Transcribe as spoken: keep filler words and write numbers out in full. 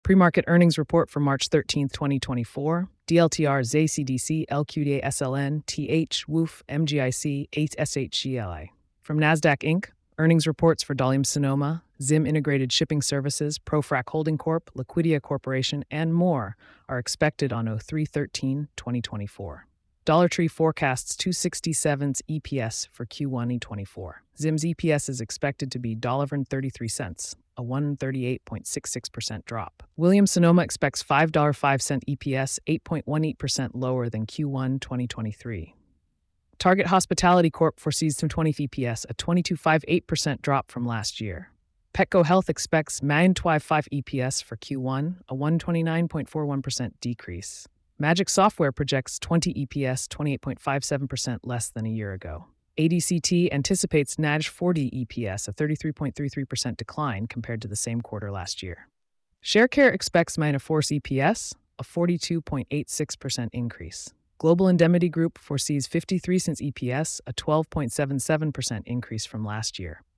Pre-market earnings report for March thirteenth, twenty twenty-four. D L T R, Z C D C, L Q D A, S L N, T H, W O F, M G I C, eight S H G L I. From NASDAQ Incorporated, earnings reports for Dalium Sonoma, Zim Integrated Shipping Services, ProFrac Holding Corp, Liquidia Corporation, and more are expected on oh three thirteen, twenty twenty-four. Dollar Tree forecasts two sixty-seven's E P S for Q one twenty twenty-four. Zim's E P S is expected to be one dollar and thirty-three cents, a one hundred thirty-eight point six six percent drop. Williams Sonoma expects five dollars and five cents E P S, eight point one eight percent lower than Q one twenty twenty-three. Target Hospitality Corp foresees two twenty E P S, a twenty-two point five eight percent drop from last year. Petco Health expects nine twenty-five E P S for Q one, a one hundred twenty-nine point four one percent decrease. Magic Software projects twenty E P S, twenty-eight point five seven percent less than a year ago. A D C T anticipates N A D J forty E P S, a thirty-three point three three percent decline compared to the same quarter last year. Sharecare expects Force E P S, a forty-two point eight six percent increase. Global Indemnity Group foresees fifty-three cents E P S, a twelve point seven seven percent increase from last year.